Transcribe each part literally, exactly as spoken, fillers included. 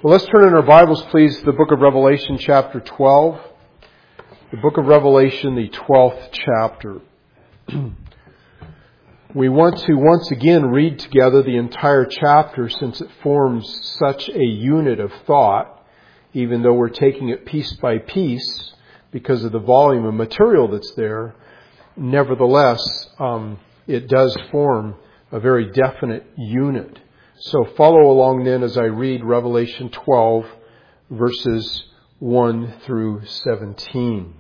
Well, let's turn in our Bibles, please, to the book of Revelation, chapter twelve. The book of Revelation, the twelfth chapter. We want to once again read together the entire chapter since it forms such a unit of thought, even though we're taking it piece by piece because of the volume of material that's there. Nevertheless, um, it does form a very definite unit. So follow along then as I read Revelation twelve, verses one through seventeen.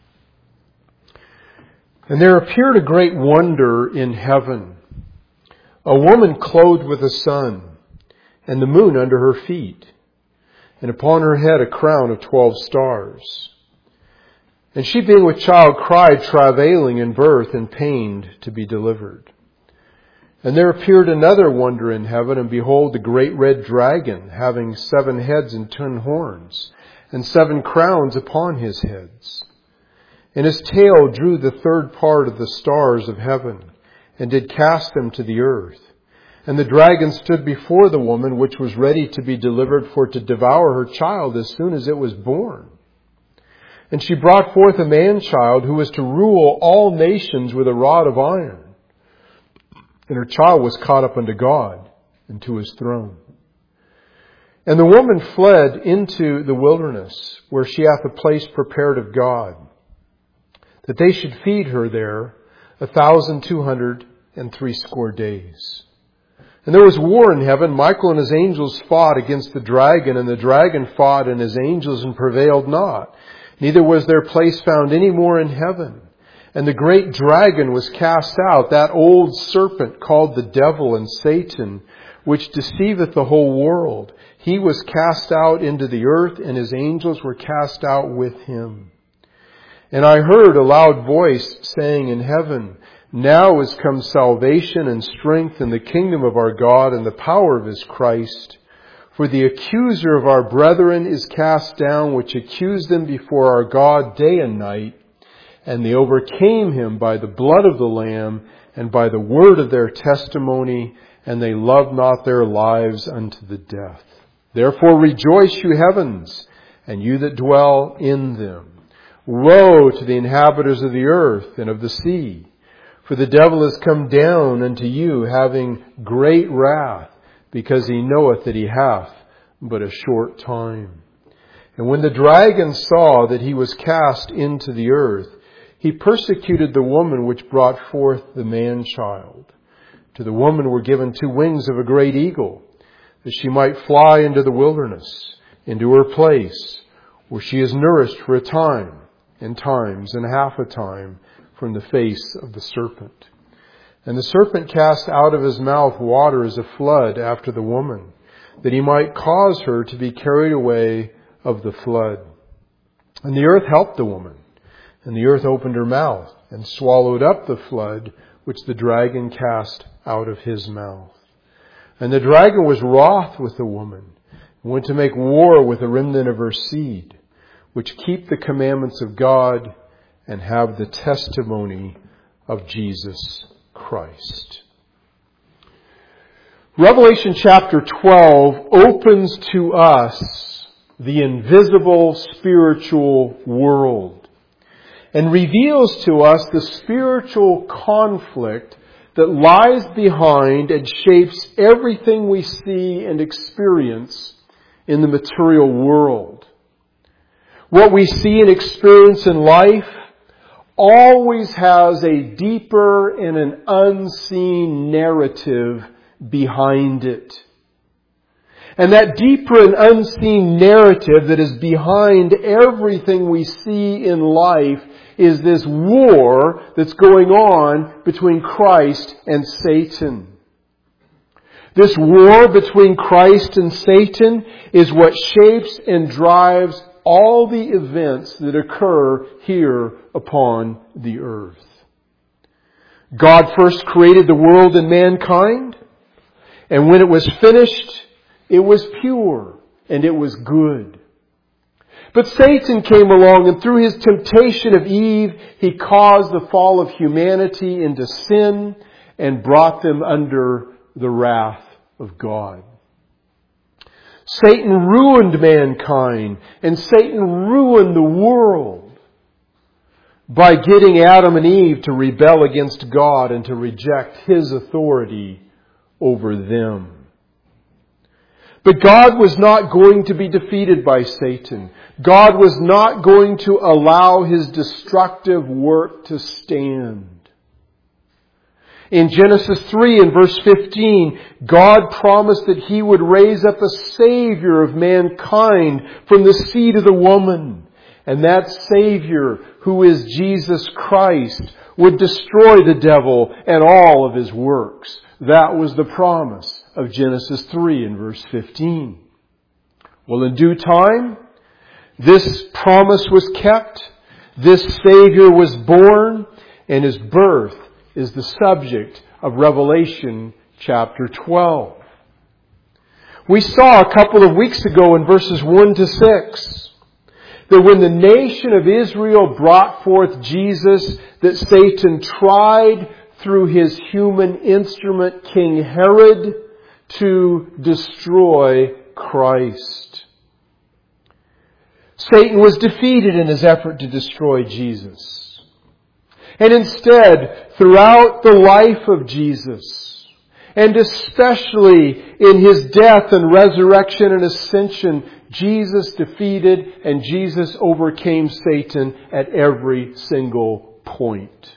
And there appeared a great wonder in heaven, a woman clothed with the sun, and the moon under her feet, and upon her head a crown of twelve stars. And she being with child cried, travailing in birth and pained to be delivered. And there appeared another wonder in heaven, and behold, the great red dragon, having seven heads and ten horns, and seven crowns upon his heads. And his tail drew the third part of the stars of heaven, and did cast them to the earth. And the dragon stood before the woman, which was ready to be delivered for to devour her child as soon as it was born. And she brought forth a man-child who was to rule all nations with a rod of iron. And her child was caught up unto God and to his throne. And the woman fled into the wilderness, where she hath a place prepared of God, that they should feed her there a thousand two hundred and threescore days. And there was war in heaven. Michael and his angels fought against the dragon, and the dragon fought and his angels and prevailed not. Neither was their place found any more in heaven. And the great dragon was cast out, that old serpent called the devil and Satan, which deceiveth the whole world. He was cast out into the earth, and his angels were cast out with him. And I heard a loud voice saying in heaven, Now is come salvation and strength in the kingdom of our God and the power of his Christ. For the accuser of our brethren is cast down, which accused them before our God day and night. And they overcame him by the blood of the Lamb and by the word of their testimony, and they loved not their lives unto the death. Therefore rejoice, you heavens, and you that dwell in them. Woe to the inhabitants of the earth and of the sea, for the devil is come down unto you, having great wrath, because he knoweth that he hath but a short time. And when the dragon saw that he was cast into the earth, he persecuted the woman which brought forth the man-child. To the woman were given two wings of a great eagle, that she might fly into the wilderness, into her place, where she is nourished for a time, and times, and half a time, from the face of the serpent. And the serpent cast out of his mouth water as a flood after the woman, that he might cause her to be carried away of the flood. And the earth helped the woman. And the earth opened her mouth and swallowed up the flood which the dragon cast out of his mouth. And the dragon was wroth with the woman, and went to make war with the remnant of her seed, which keep the commandments of God and have the testimony of Jesus Christ. Revelation chapter twelve opens to us the invisible spiritual world, and reveals to us the spiritual conflict that lies behind and shapes everything we see and experience in the material world. What we see and experience in life always has a deeper and an unseen narrative behind it. And that deeper and unseen narrative that is behind everything we see in life is this war that's going on between Christ and Satan. This war between Christ and Satan is what shapes and drives all the events that occur here upon the earth. God first created the world and mankind, and when it was finished, it was pure and it was good. But Satan came along, and through his temptation of Eve, he caused the fall of humanity into sin and brought them under the wrath of God. Satan ruined mankind, and Satan ruined the world by getting Adam and Eve to rebel against God and to reject His authority over them. But God was not going to be defeated by Satan. God was not going to allow his destructive work to stand. In Genesis three and verse fifteen, God promised that He would raise up a Savior of mankind from the seed of the woman. And that Savior, who is Jesus Christ, would destroy the devil and all of his works. That was the promise of Genesis three and verse fifteen. Well, in due time, this promise was kept. This Savior was born, and His birth is the subject of Revelation chapter twelve. We saw a couple of weeks ago in verses one to six that when the nation of Israel brought forth Jesus, that Satan tried through his human instrument, King Herod, to destroy Christ. Satan was defeated in his effort to destroy Jesus. And instead, throughout the life of Jesus, and especially in His death and resurrection and ascension, Jesus defeated and Jesus overcame Satan at every single point.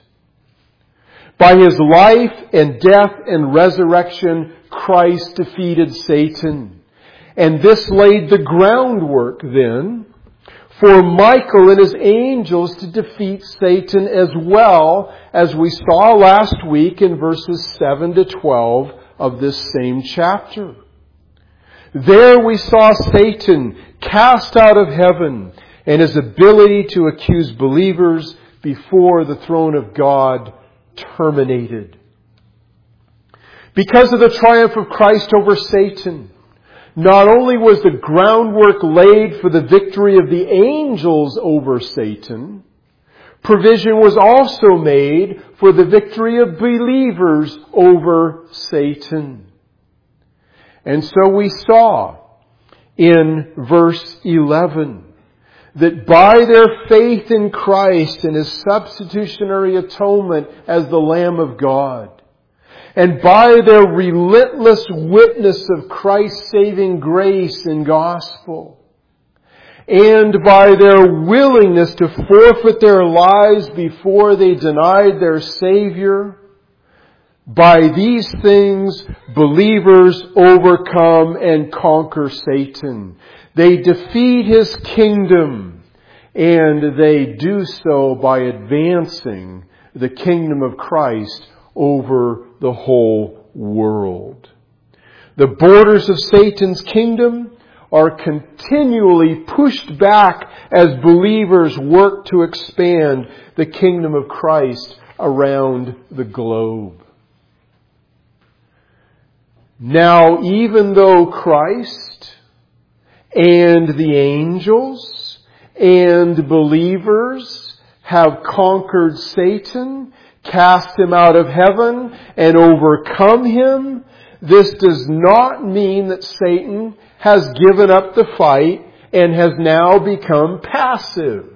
By His life and death and resurrection, Christ defeated Satan. And this laid the groundwork then for Michael and his angels to defeat Satan, as well as we saw last week in verses seven to twelve of this same chapter. There we saw Satan cast out of heaven and his ability to accuse believers before the throne of God terminated. Because of the triumph of Christ over Satan, not only was the groundwork laid for the victory of the angels over Satan, provision was also made for the victory of believers over Satan. And so we saw in verse eleven that by their faith in Christ and His substitutionary atonement as the Lamb of God, and by their relentless witness of Christ's saving grace and gospel, and by their willingness to forfeit their lives before they denied their Savior, by these things believers overcome and conquer Satan. They defeat his kingdom, and they do so by advancing the kingdom of Christ over the whole world. The borders of Satan's kingdom are continually pushed back as believers work to expand the kingdom of Christ around the globe. Now, even though Christ and the angels and believers have conquered Satan, cast him out of heaven, and overcome him, this does not mean that Satan has given up the fight and has now become passive.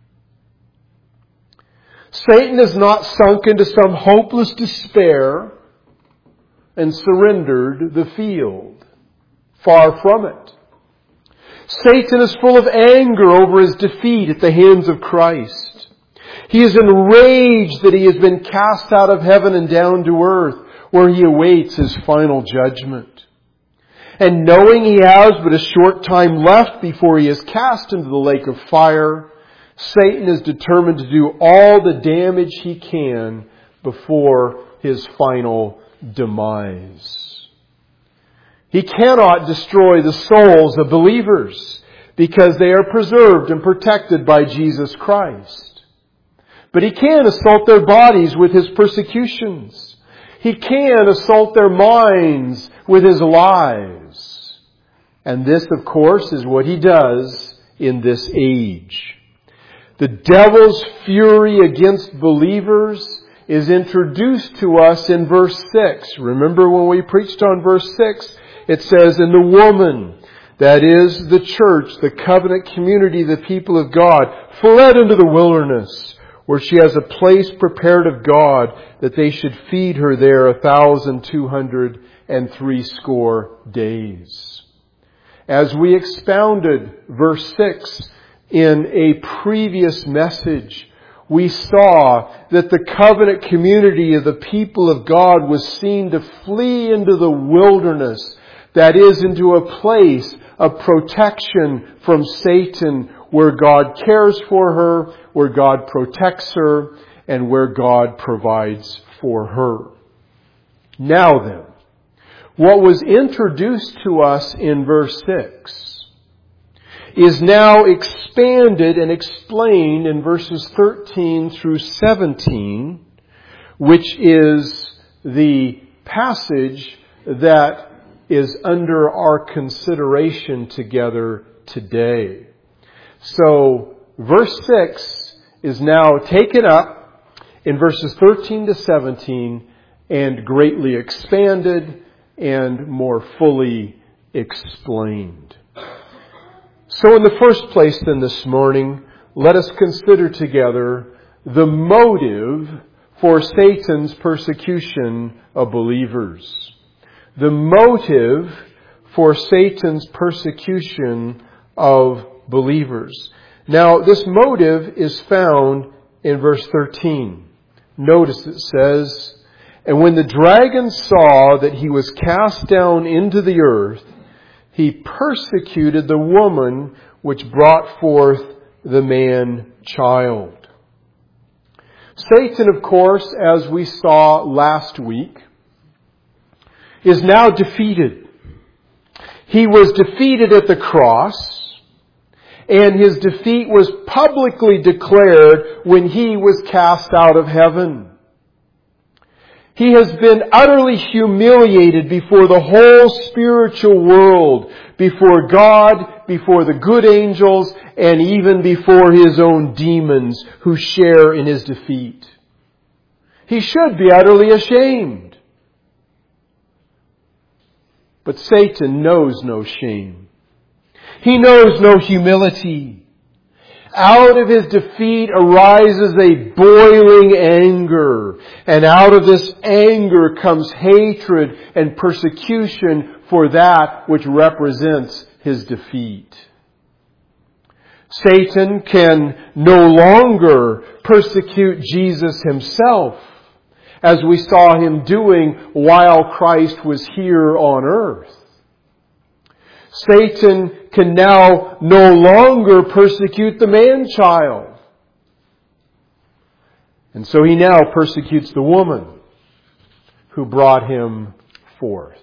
Satan has not sunk into some hopeless despair and surrendered the field. Far from it. Satan is full of anger over his defeat at the hands of Christ. He is enraged that he has been cast out of heaven and down to earth, where he awaits his final judgment. And knowing he has but a short time left before he is cast into the lake of fire, Satan is determined to do all the damage he can before his final demise. He cannot destroy the souls of believers because they are preserved and protected by Jesus Christ. But he can assault their bodies with his persecutions. He can assault their minds with his lies. And this, of course, is what he does in this age. The devil's fury against believers is introduced to us in verse six. Remember when we preached on verse six? It says, "And the woman that is, the church, the covenant community, the people of God, fled into the wilderness, where she has a place prepared of God that they should feed her there a thousand two hundred and three score days. As we expounded verse six in a previous message, we saw that the covenant community of the people of God was seen to flee into the wilderness, that is, into a place of protection from Satan, where God cares for her, where God protects her, and where God provides for her. Now then, what was introduced to us in verse six is now expanded and explained in verses thirteen through seventeen, which is the passage that is under our consideration together today. So, verse six is now taken up in verses thirteen to seventeen and greatly expanded and more fully explained. So in the first place then this morning, let us consider together the motive for Satan's persecution of believers. The motive for Satan's persecution of believers. Now, this motive is found in verse thirteen. Notice it says, "And when the dragon saw that he was cast down into the earth, he persecuted the woman which brought forth the man-child." Satan, of course, as we saw last week, is now defeated. He was defeated at the cross, and his defeat was publicly declared when he was cast out of heaven. He has been utterly humiliated before the whole spiritual world, before God, before the good angels, and even before his own demons who share in his defeat. He should be utterly ashamed. But Satan knows no shame. He knows no humility. Out of his defeat arises a boiling anger. And out of this anger comes hatred and persecution for that which represents his defeat. Satan can no longer persecute Jesus himself, as we saw him doing while Christ was here on earth. Satan can now no longer persecute the man-child. And so he now persecutes the woman who brought him forth.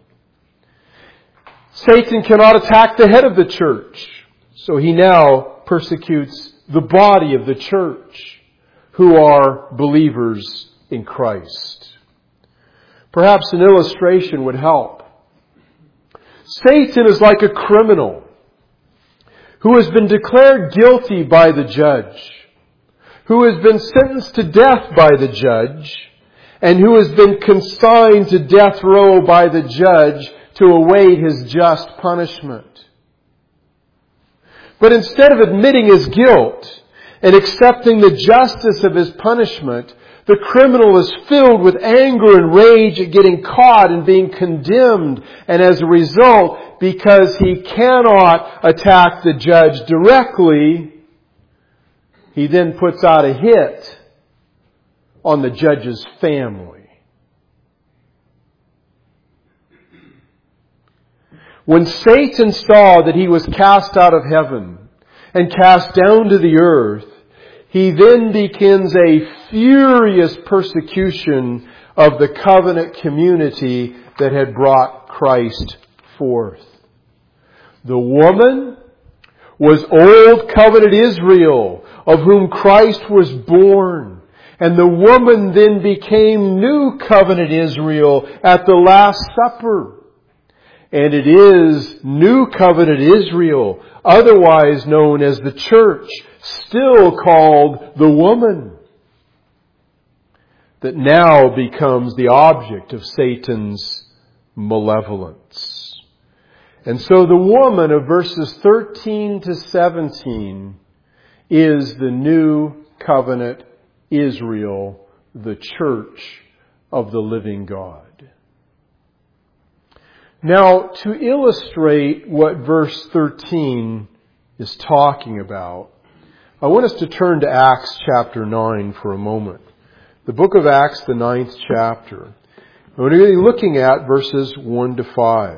Satan cannot attack the head of the church, so he now persecutes the body of the church, who are believers in Christ. Perhaps an illustration would help. Satan is like a criminal who has been declared guilty by the judge, who has been sentenced to death by the judge, and who has been consigned to death row by the judge to await his just punishment. But instead of admitting his guilt and accepting the justice of his punishment, the criminal is filled with anger and rage at getting caught and being condemned. And as a result, because he cannot attack the judge directly, he then puts out a hit on the judge's family. When Satan saw that he was cast out of heaven and cast down to the earth, he then begins a furious persecution of the covenant community that had brought Christ forth. The woman was old covenant Israel, of whom Christ was born. And the woman then became new covenant Israel at the Last Supper. And it is new covenant Israel, otherwise known as the church, still called the woman, that now becomes the object of Satan's malevolence. And so the woman of verses thirteen to seventeen is the new covenant Israel, the church of the living God. Now, to illustrate what verse thirteen is talking about, I want us to turn to Acts chapter nine for a moment. The book of Acts, the ninth chapter. We're going to be looking at verses one to five.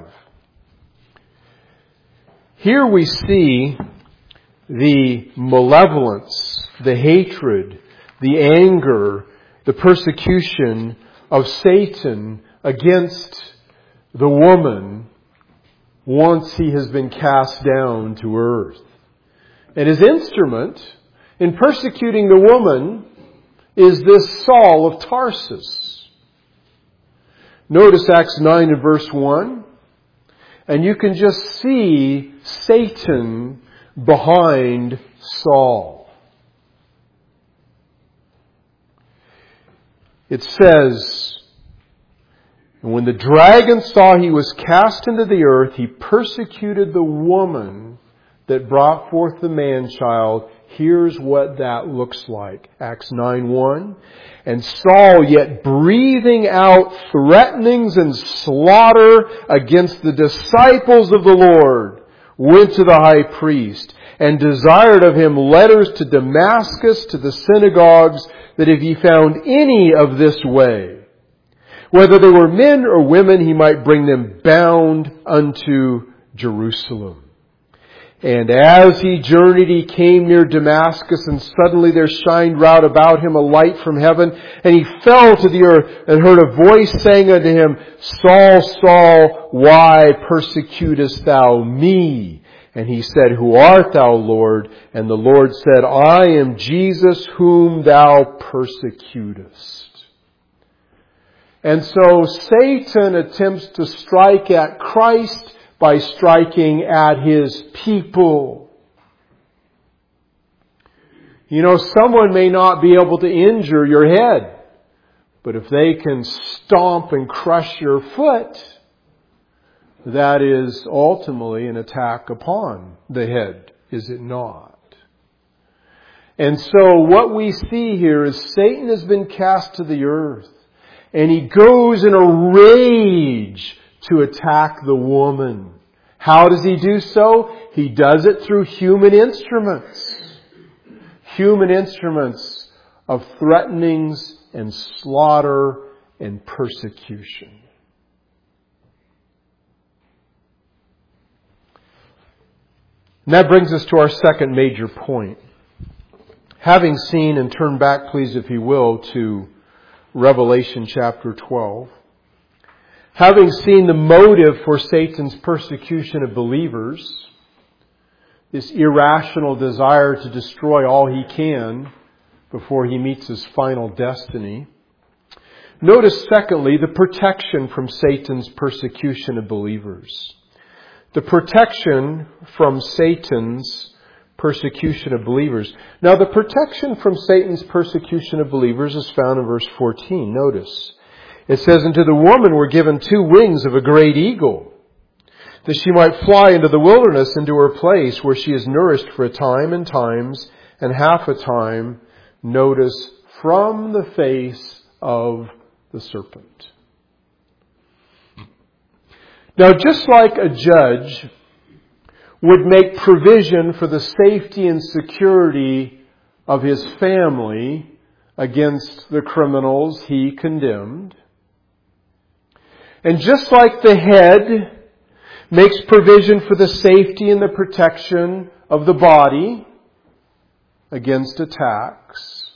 Here we see the malevolence, the hatred, the anger, the persecution of Satan against the woman once he has been cast down to earth. And his instrument in persecuting the woman is this Saul of Tarsus. Notice Acts nine and verse one. And you can just see Satan behind Saul. It says, "And when the dragon saw he was cast into the earth, he persecuted the woman that brought forth the man-child." Here's what that looks like. Acts nine one. "And Saul, yet breathing out threatenings and slaughter against the disciples of the Lord, went to the high priest and desired of him letters to Damascus to the synagogues, that if he found any of this way, whether they were men or women, he might bring them bound unto Jerusalem. And as he journeyed, he came near Damascus, and suddenly there shined round about him a light from heaven, and he fell to the earth, and heard a voice saying unto him, Saul, Saul, why persecutest thou me? And he said, Who art thou, Lord? And the Lord said, I am Jesus whom thou persecutest. And so Satan attempts to strike at Christ by striking at His people. You know, someone may not be able to injure your head, but if they can stomp and crush your foot, that is ultimately an attack upon the head, is it not? And so what we see here is Satan has been cast to the earth, and he goes in a rage to attack the woman. How does he do so? He does it through human instruments. Human instruments of threatenings and slaughter and persecution. And that brings us to our second major point. Having seen, and turn back please if you will to Revelation chapter twelve. Having seen the motive for Satan's persecution of believers, this irrational desire to destroy all he can before he meets his final destiny. Notice secondly, the protection from Satan's persecution of believers. The protection from Satan's persecution of believers. Now, the protection from Satan's persecution of believers is found in verse fourteen. Notice. It says, And to the woman were given two wings of a great eagle, that she might fly into the wilderness, into her place, where she is nourished for a time and times and half a time, notice, from the face of the serpent. Now, just like a judge would make provision for the safety and security of his family against the criminals he condemned, and just like the head makes provision for the safety and the protection of the body against attacks,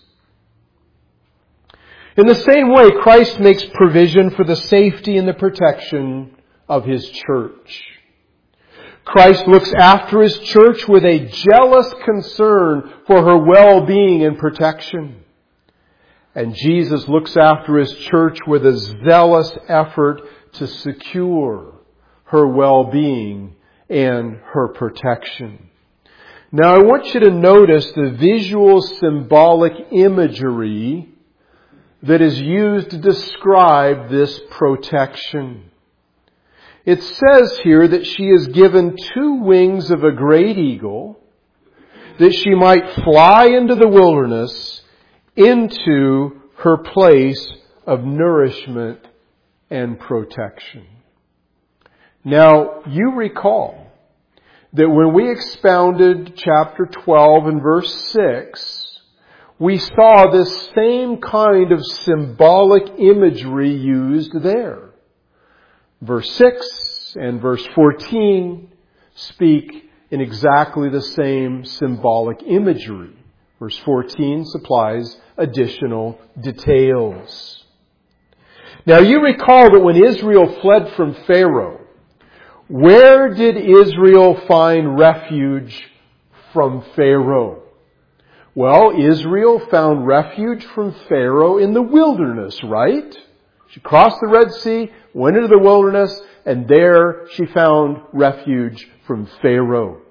in the same way, Christ makes provision for the safety and the protection of His church. Christ looks after His church with a jealous concern for her well-being and protection. And Jesus looks after His church with a zealous effort to secure her well-being and her protection. Now I want you to notice the visual symbolic imagery that is used to describe this protection. It says here that she is given two wings of a great eagle, that she might fly into the wilderness, into her place of nourishment and protection. Now, you recall that when we expounded chapter twelve and verse six, we saw this same kind of symbolic imagery used there. Verse six and verse fourteen speak in exactly the same symbolic imagery. Verse fourteen supplies additional details. Now you recall that when Israel fled from Pharaoh, where did Israel find refuge from Pharaoh? Well, Israel found refuge from Pharaoh in the wilderness, right? She crossed the Red Sea, went into the wilderness, and there she found refuge from Pharaoh.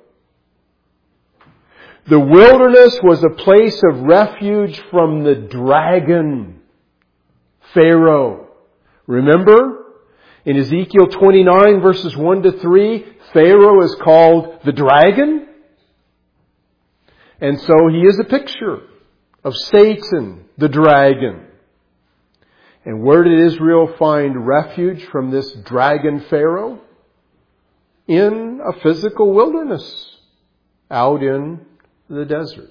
The wilderness was a place of refuge from the dragon, Pharaoh. Remember, in Ezekiel twenty-nine verses one to three, Pharaoh is called the dragon. And so he is a picture of Satan, the dragon. And where did Israel find refuge from this dragon Pharaoh? In a physical wilderness, out in the desert.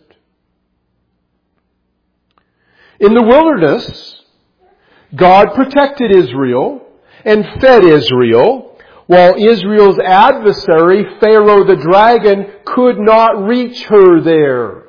In the wilderness, God protected Israel and fed Israel, while Israel's adversary, Pharaoh the dragon, could not reach her there.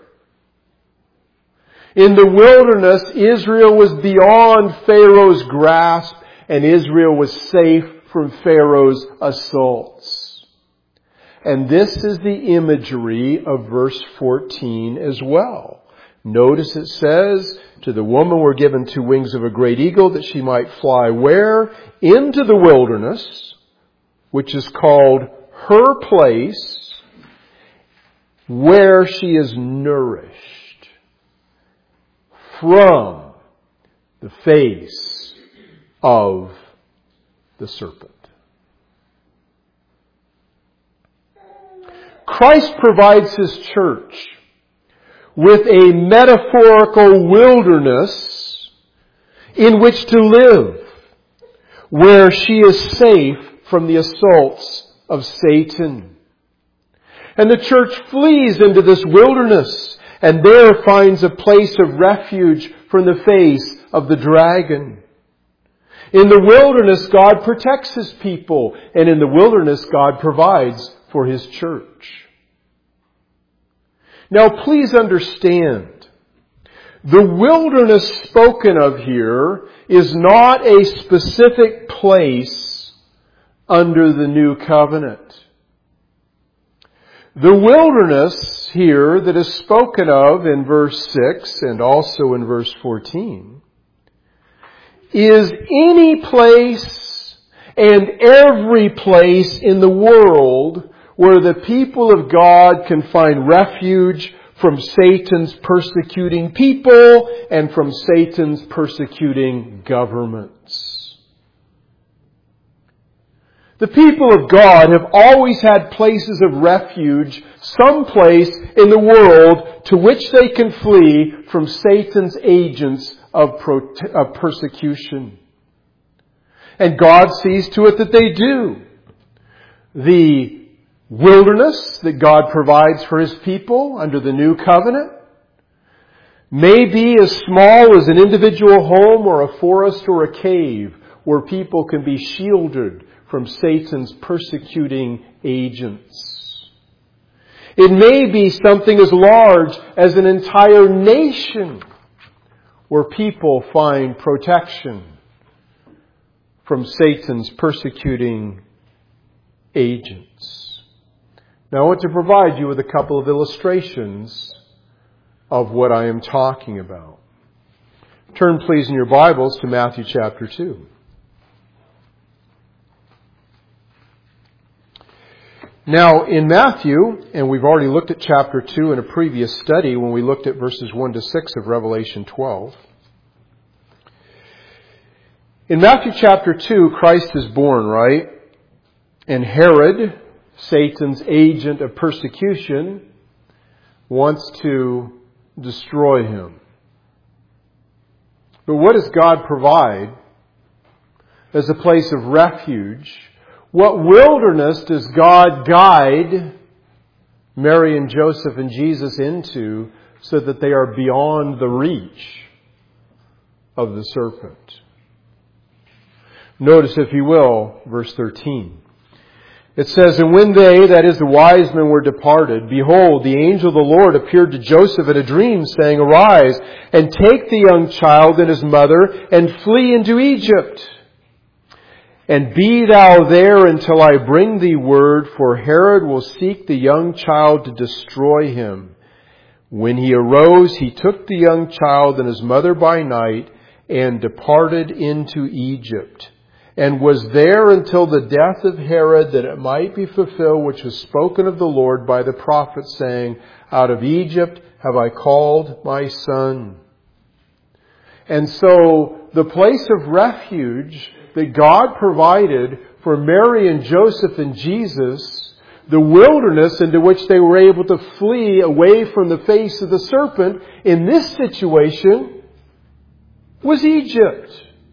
In the wilderness, Israel was beyond Pharaoh's grasp, and Israel was safe from Pharaoh's assaults. And this is the imagery of verse fourteen as well. Notice it says, to the woman were given two wings of a great eagle, that she might fly where? Into the wilderness, which is called her place, where she is nourished from the face of the serpent. Christ provides His church with a metaphorical wilderness in which to live, where she is safe from the assaults of Satan. And the church flees into this wilderness and there finds a place of refuge from the face of the dragon. In the wilderness, God protects His people, and in the wilderness, God provides for His church. Now, please understand, the wilderness spoken of here is not a specific place under the new covenant. The wilderness here that is spoken of in verse six and also in verse fourteen is any place and every place in the world where the people of God can find refuge from Satan's persecuting people and from Satan's persecuting governments. The people of God have always had places of refuge, someplace in the world to which they can flee from Satan's agents of, pro- of persecution. And God sees to it that they do. The wilderness that God provides for His people under the new covenant may be as small as an individual home or a forest or a cave where people can be shielded from Satan's persecuting agents. It may be something as large as an entire nation where people find protection from Satan's persecuting agents. Now I want to provide you with a couple of illustrations of what I am talking about. Turn please in your Bibles to Matthew chapter two. Now, in Matthew, and we've already looked at chapter two in a previous study when we looked at verses one to six of Revelation twelve. In Matthew chapter two, Christ is born, right? And Herod, Satan's agent of persecution, wants to destroy him. But what does God provide as a place of refuge? What wilderness does God guide Mary and Joseph and Jesus into so that they are beyond the reach of the serpent? Notice, if you will, verse thirteen. It says, "And when they," that is the wise men, "were departed, behold, the angel of the Lord appeared to Joseph in a dream, saying, Arise, and take the young child and his mother, and flee into Egypt. And be thou there until I bring thee word, for Herod will seek the young child to destroy him. When he arose, he took the young child and his mother by night, and departed into Egypt, and was there until the death of Herod, that it might be fulfilled which was spoken of the Lord by the prophet, saying, Out of Egypt have I called my son." And so the place of refuge that God provided for Mary and Joseph and Jesus, the wilderness into which they were able to flee away from the face of the serpent, in this situation was Egypt.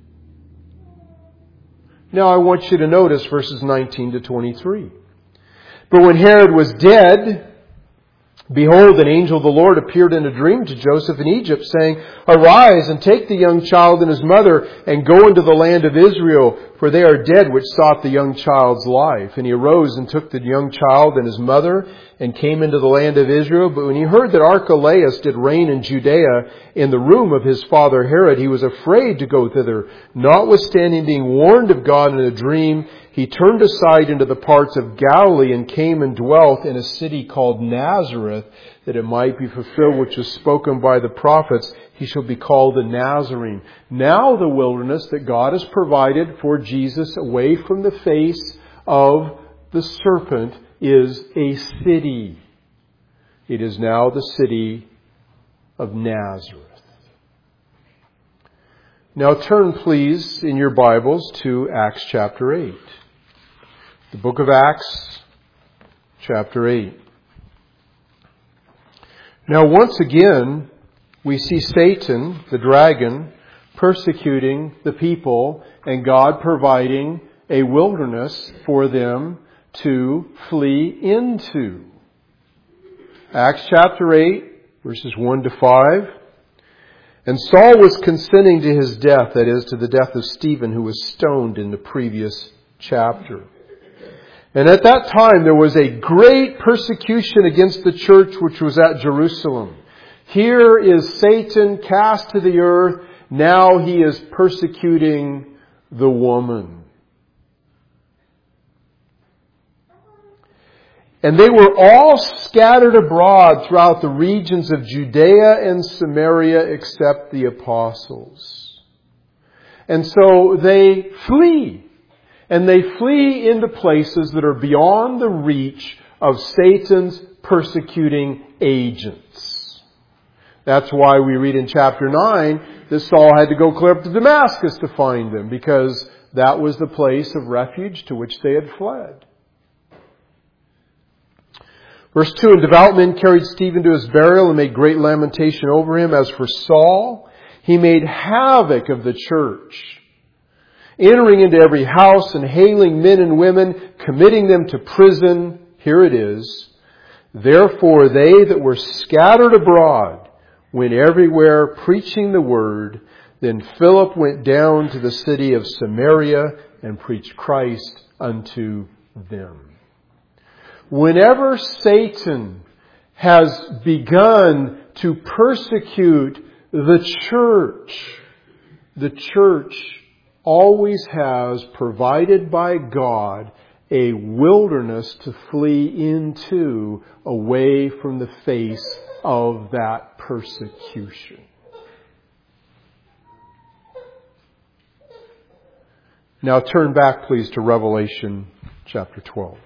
Now I want you to notice verses nineteen to twenty-three. "But when Herod was dead, behold, an angel of the Lord appeared in a dream to Joseph in Egypt, saying, Arise, and take the young child and his mother, and go into the land of Israel, for they are dead which sought the young child's life. And he arose and took the young child and his mother, and came into the land of Israel. But when he heard that Archelaus did reign in Judea in the room of his father Herod, he was afraid to go thither. Notwithstanding being warned of God in a dream, he turned aside into the parts of Galilee, and came and dwelt in a city called Nazareth, that it might be fulfilled which was spoken by the prophets, He shall be called a Nazarene." Now the wilderness that God has provided for Jesus away from the face of the serpent is a city. It is now the city of Nazareth. Now turn, please, in your Bibles to Acts chapter eight. The book of Acts, chapter eight. Now once again, we see Satan, the dragon, persecuting the people, and God providing a wilderness for them to flee into. Acts chapter eight, verses one to five. "And Saul was consenting to his death," that is, to the death of Stephen, who was stoned in the previous chapter. "And at that time there was a great persecution against the church which was at Jerusalem." Here is Satan cast to the earth. Now he is persecuting the woman. "And they were all scattered abroad throughout the regions of Judea and Samaria, except the apostles." And so they flee. And they flee into places that are beyond the reach of Satan's persecuting agents. That's why we read in chapter nine that Saul had to go clear up to Damascus to find them, because that was the place of refuge to which they had fled. Verse two, "And devout men carried Stephen to his burial and made great lamentation over him. As for Saul, he made havoc of the church, entering into every house and hailing men and women, committing them to prison." Here it is. "Therefore they that were scattered abroad went everywhere preaching the word. Then Philip went down to the city of Samaria and preached Christ unto them." Whenever Satan has begun to persecute the church, the church always has, provided by God, a wilderness to flee into away from the face of that persecution. Now turn back, please, to Revelation chapter twelve.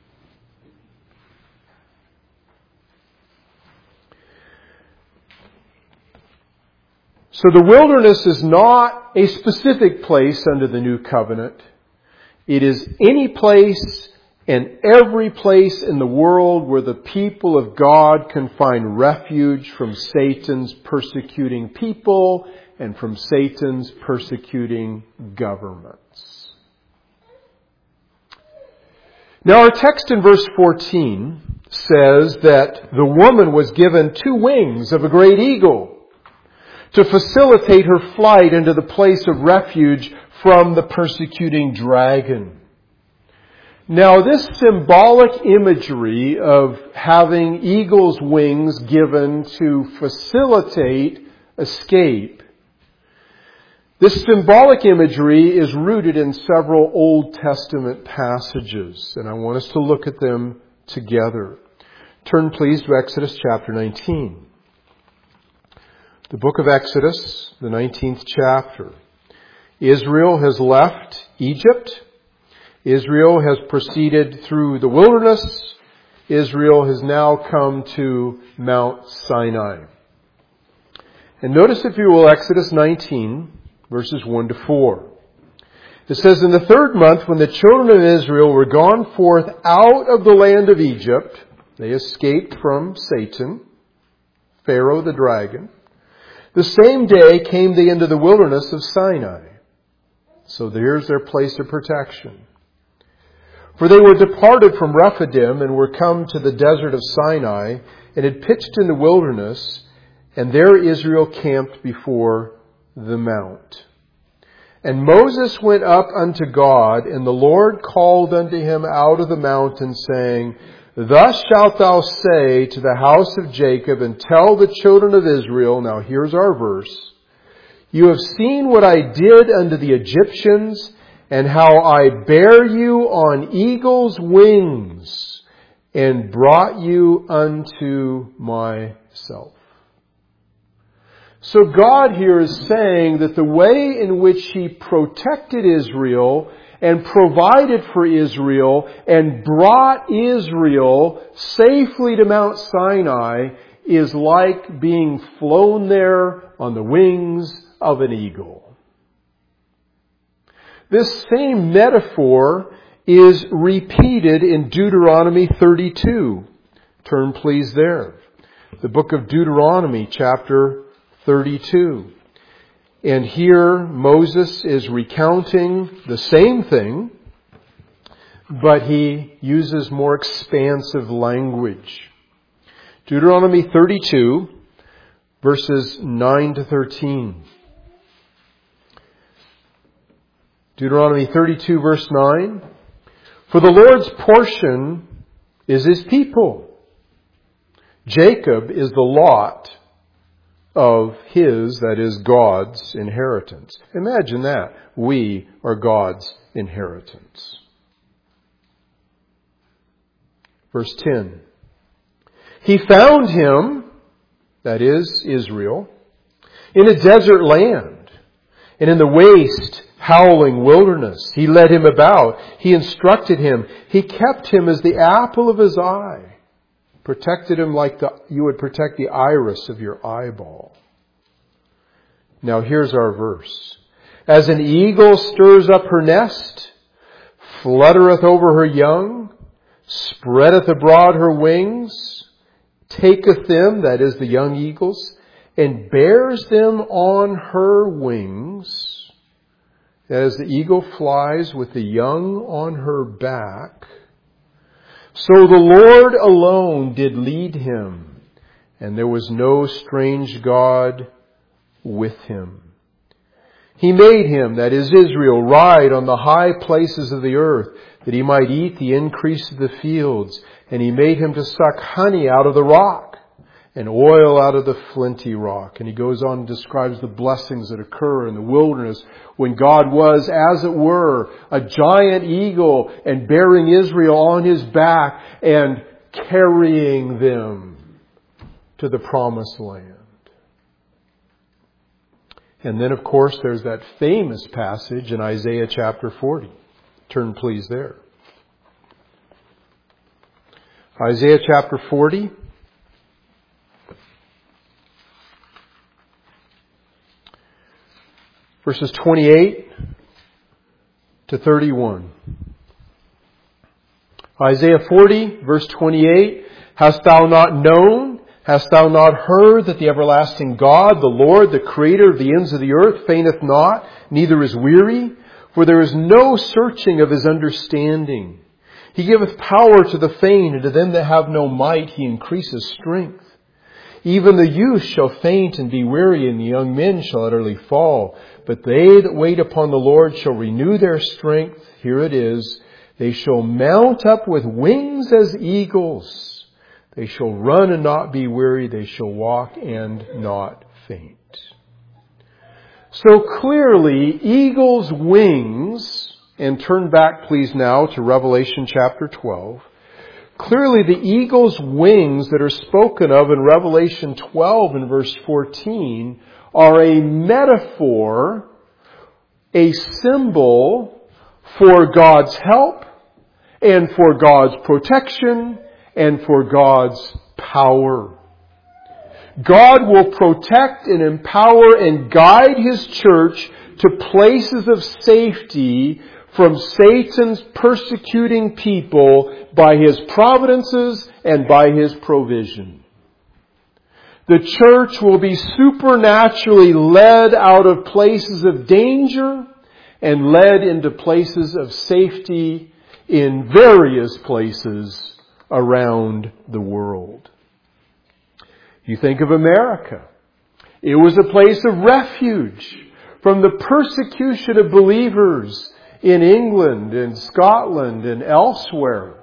So the wilderness is not a specific place under the new covenant. It is any place and every place in the world where the people of God can find refuge from Satan's persecuting people and from Satan's persecuting governments. Now our text in verse fourteen says that the woman was given two wings of a great eagle to facilitate her flight into the place of refuge from the persecuting dragon. Now, this symbolic imagery of having eagle's wings given to facilitate escape, this symbolic imagery is rooted in several Old Testament passages, and I want us to look at them together. Turn please to Exodus chapter nineteen. The book of Exodus, the nineteenth chapter. Israel has left Egypt. Israel has proceeded through the wilderness. Israel has now come to Mount Sinai. And notice, if you will, Exodus nineteen, verses one to four. It says, "In the third month, when the children of Israel were gone forth out of the land of Egypt," they escaped from Satan, Pharaoh the dragon, "the same day came they into the wilderness of Sinai." So there's their place of protection. "For they were departed from Rephidim and were come to the desert of Sinai and had pitched in the wilderness, and there Israel camped before the mount. And Moses went up unto God, and the Lord called unto him out of the mountain, saying, Thus shalt thou say to the house of Jacob, and tell the children of Israel," now here's our verse, "You have seen what I did unto the Egyptians, and how I bare you on eagle's wings, and brought you unto myself." So God here is saying that the way in which He protected Israel and provided for Israel and brought Israel safely to Mount Sinai is like being flown there on the wings of an eagle. This same metaphor is repeated in Deuteronomy thirty-two. Turn please there. The book of Deuteronomy, chapter thirty-two. And here Moses is recounting the same thing, but he uses more expansive language. Deuteronomy thirty-two, verses nine to thirteen. Deuteronomy thirty-two, verse nine. "For the Lord's portion is His people. Jacob is the lot of His," that is God's, "inheritance." Imagine that. We are God's inheritance. Verse ten. "He found him," that is Israel, "in a desert land, and in the waste, howling wilderness. He led him about. He instructed him. He kept him as the apple of His eye. Protected him like the, you would protect the iris of your eyeball." Now here's our verse. "As an eagle stirs up her nest, fluttereth over her young, spreadeth abroad her wings, taketh them," that is the young eagles, "and bears them on her wings. As the eagle flies with the young on her back, so the Lord alone did lead him, and there was no strange God with him. He made him," that is Israel, "ride on the high places of the earth, that he might eat the increase of the fields. And He made him to suck honey out of the rock, and oil out of the flinty rock." And he goes on and describes the blessings that occur in the wilderness when God was, as it were, a giant eagle and bearing Israel on His back and carrying them to the promised land. And then, of course, there's that famous passage in Isaiah chapter forty. Turn please there. Isaiah chapter forty. Verses twenty-eight to thirty-one. Isaiah forty, verse twenty-eight, hast thou not known, hast thou not heard that the everlasting God, the Lord, the Creator of the ends of the earth, fainteth not, neither is weary? For there is no searching of His understanding. He giveth power to the faint, and to them that have no might He increaseth strength. Even the youth shall faint and be weary, and the young men shall utterly fall. But they that wait upon the Lord shall renew their strength. Here it is. They shall mount up with wings as eagles. They shall run and not be weary. They shall walk and not faint. So clearly, eagle's wings, and turn back please now to Revelation chapter twelve. Clearly the eagle's wings that are spoken of in Revelation twelve and verse fourteen are a metaphor, a symbol for God's help and for God's protection and for God's power. God will protect and empower and guide His church to places of safety from Satan's persecuting people by His providences and by His provision. The church will be supernaturally led out of places of danger and led into places of safety in various places around the world. You think of America. It was a place of refuge from the persecution of believers in England and Scotland and elsewhere.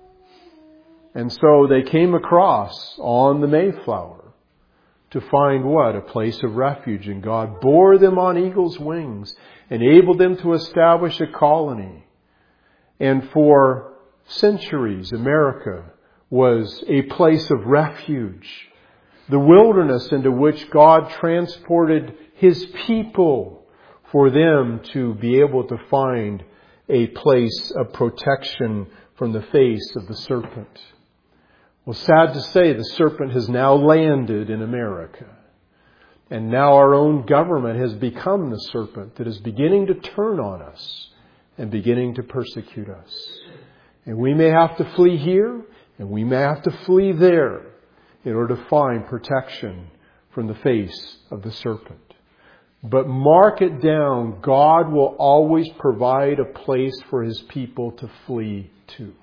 And so they came across on the Mayflower to find what? A place of refuge. And God bore them on eagle's wings, enabled them to establish a colony. And for centuries, America was a place of refuge. The wilderness into which God transported His people for them to be able to find a place of protection from the face of the serpent. Well, sad to say, the serpent has now landed in America. And now our own government has become the serpent that is beginning to turn on us and beginning to persecute us. And we may have to flee here, and we may have to flee there in order to find protection from the face of the serpent. But mark it down, God will always provide a place for His people to flee to.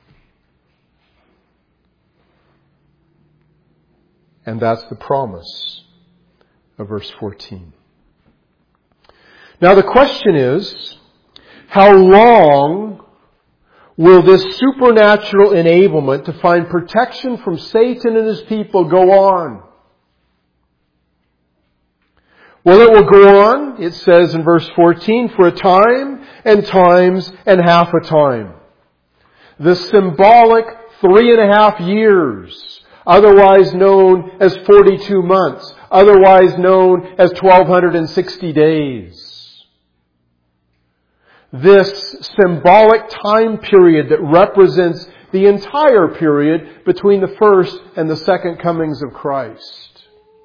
And that's the promise of verse fourteen. Now the question is, how long will this supernatural enablement to find protection from Satan and his people go on? Well, it will go on, it says in verse fourteen, for a time and times and half a time. The symbolic three and a half years, otherwise known as forty-two months, otherwise known as twelve sixty days. This symbolic time period that represents the entire period between the first and the second comings of Christ,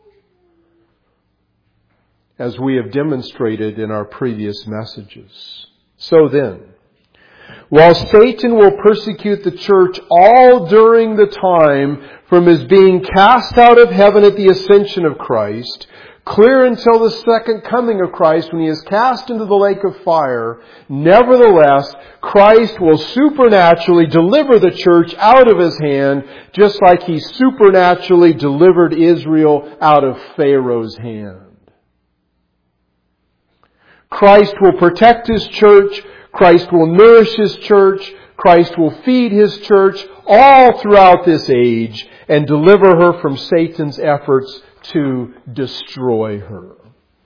as we have demonstrated in our previous messages. So then, while Satan will persecute the church all during the time from his being cast out of heaven at the ascension of Christ, clear until the second coming of Christ when He is cast into the lake of fire, nevertheless, Christ will supernaturally deliver the church out of His hand, just like He supernaturally delivered Israel out of Pharaoh's hand. Christ will protect His church. Christ will nourish His church. Christ will feed His church all throughout this age and deliver her from Satan's efforts to destroy her.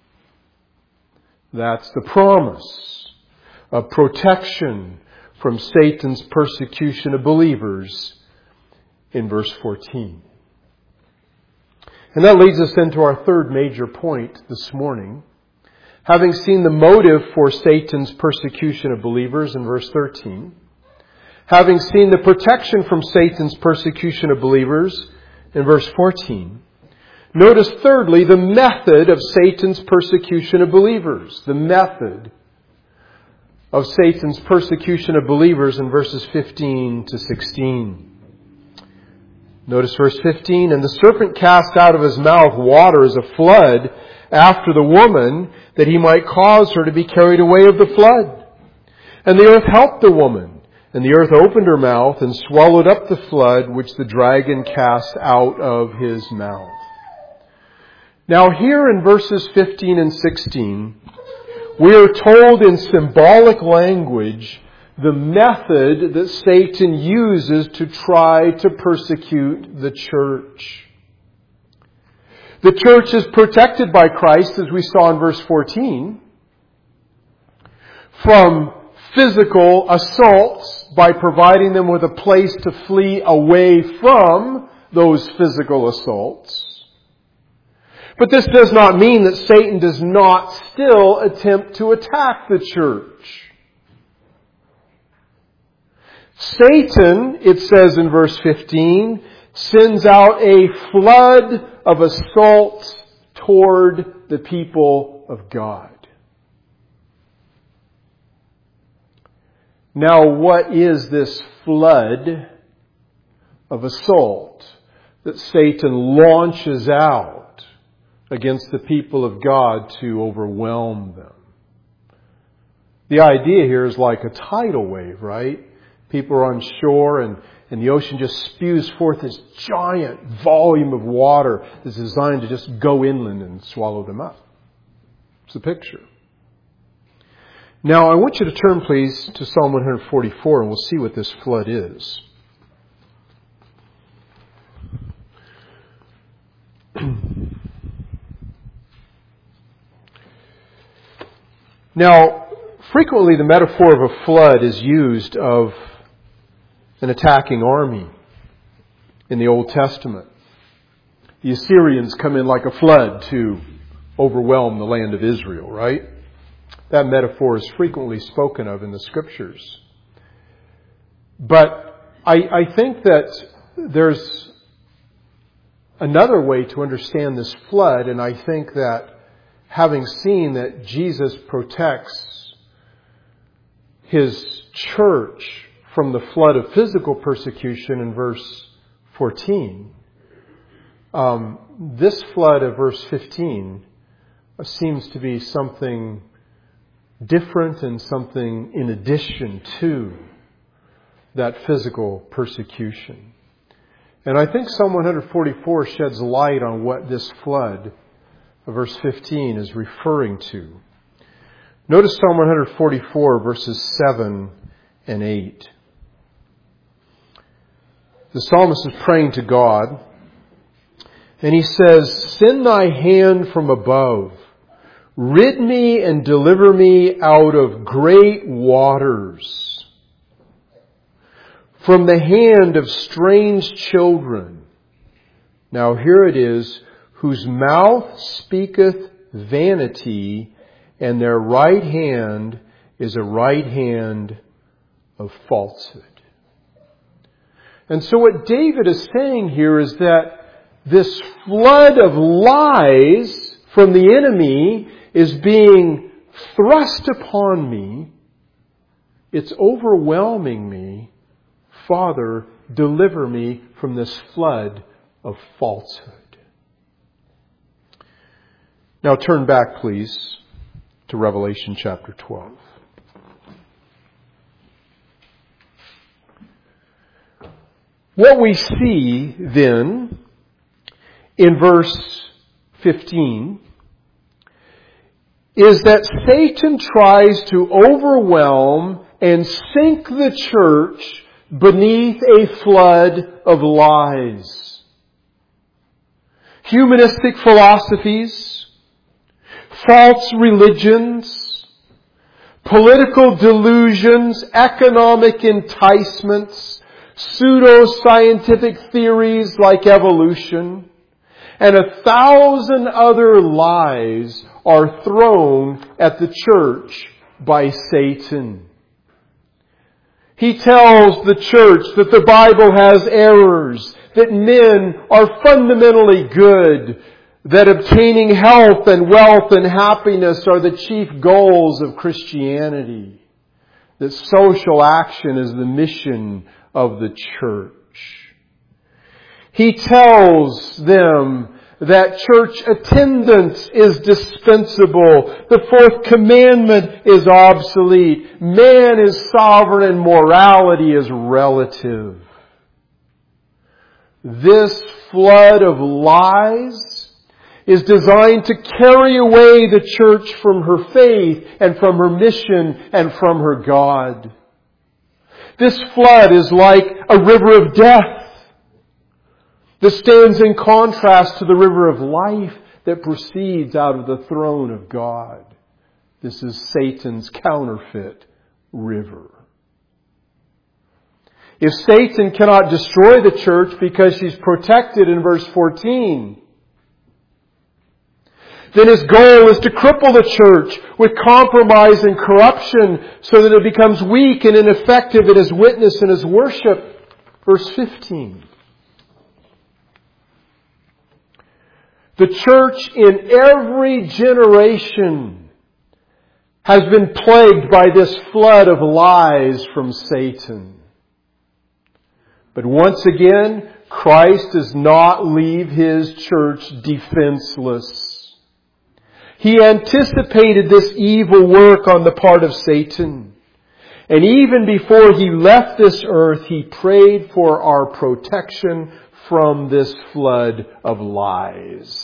That's the promise of protection from Satan's persecution of believers in verse fourteen. And that leads us into our third major point this morning. Having seen the motive for Satan's persecution of believers in verse thirteen, having seen the protection from Satan's persecution of believers in verse fourteen, notice thirdly the method of Satan's persecution of believers. The method of Satan's persecution of believers in verses fifteen to sixteen. Notice verse fifteen, "And the serpent cast out of his mouth water as a flood after the woman, that he might cause her to be carried away of the flood. And the earth helped the woman, and the earth opened her mouth and swallowed up the flood which the dragon cast out of his mouth." Now here in verses fifteen and sixteen, we are told in symbolic language the method that Satan uses to try to persecute the church. The church is protected by Christ, as we saw in verse fourteen, from physical assaults by providing them with a place to flee away from those physical assaults. But this does not mean that Satan does not still attempt to attack the church. Satan, it says in verse fifteen, sends out a flood of assaults toward the people of God. Now, what is this flood of assault that Satan launches out against the people of God to overwhelm them? The idea here is like a tidal wave, right? People are on shore and, and the ocean just spews forth this giant volume of water that's designed to just go inland and swallow them up. It's the picture. Now, I want you to turn, please, to Psalm one forty-four, and we'll see what this flood is. Now, frequently the metaphor of a flood is used of an attacking army in the Old Testament. The Assyrians come in like a flood to overwhelm the land of Israel, right? That metaphor is frequently spoken of in the Scriptures. But I, I think that there's another way to understand this flood, and I think that having seen that Jesus protects His church from the flood of physical persecution in verse fourteen, um, this flood of verse fifteen seems to be something different and something in addition to that physical persecution. And I think Psalm one forty-four sheds light on what this flood of verse fifteen is referring to. Notice Psalm one forty-four, verses seven and eight. The psalmist is praying to God, and he says, "Send thy hand from above. Rid me and deliver me out of great waters, from the hand of strange children." Now here it is, "whose mouth speaketh vanity, and their right hand is a right hand of falsehood." And so what David is saying here is that this flood of lies from the enemy is being thrust upon me. It's overwhelming me. Father, deliver me from this flood of falsehood. Now turn back, please, to Revelation chapter twelve. What we see then in verse fifteen is that Satan tries to overwhelm and sink the church beneath a flood of lies. Humanistic philosophies, false religions, political delusions, economic enticements, pseudo-scientific theories like evolution, and a thousand other lies are thrown at the church by Satan. He tells the church that the Bible has errors, that men are fundamentally good, that obtaining health and wealth and happiness are the chief goals of Christianity. that social action is the mission of the church. He tells them that church attendance is dispensable. The fourth commandment is obsolete. Man is sovereign and morality is relative. This flood of lies is designed to carry away the church from her faith and from her mission and from her God. This flood is like a river of death that stands in contrast to the river of life that proceeds out of the throne of God. This is Satan's counterfeit river. If Satan cannot destroy the church because she's protected in verse fourteen, then his goal is to cripple the church with compromise and corruption so that it becomes weak and ineffective in his witness and his worship. Verse fifteen. The church in every generation has been plagued by this flood of lies from Satan. But once again, Christ does not leave His church defenseless. He anticipated this evil work on the part of Satan. And even before He left this earth, He prayed for our protection from this flood of lies.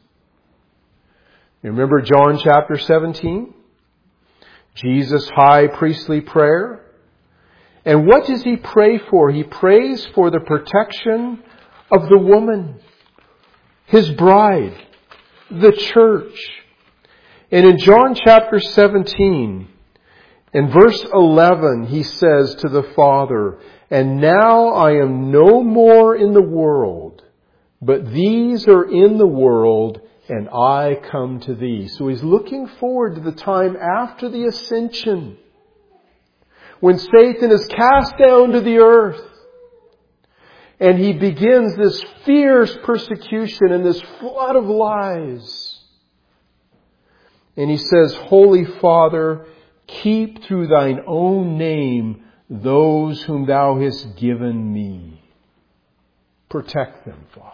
You remember John chapter seventeen? Jesus' high priestly prayer. And what does He pray for? He prays for the protection of the woman, His bride, the church. And in John chapter seventeen, in verse eleven, He says to the Father, "And now I am no more in the world, but these are in the world, and I come to Thee." So He's looking forward to the time after the ascension, when Satan is cast down to the earth, and he begins this fierce persecution and this flood of lies. And He says, "Holy Father, keep through Thine own name those whom Thou hast given Me." Protect them, Father.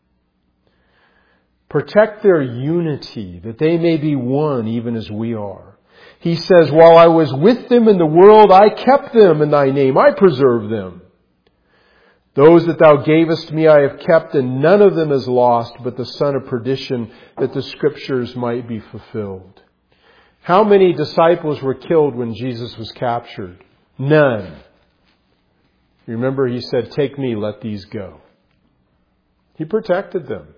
Protect their unity, that they may be one even as we are. He says, "While I was with them in the world, I kept them in Thy name. I preserved them. Those that Thou gavest Me I have kept, and none of them is lost, but the son of perdition, that the Scriptures might be fulfilled." How many disciples were killed when Jesus was captured? None. Remember, He said, "Take Me, let these go." He protected them.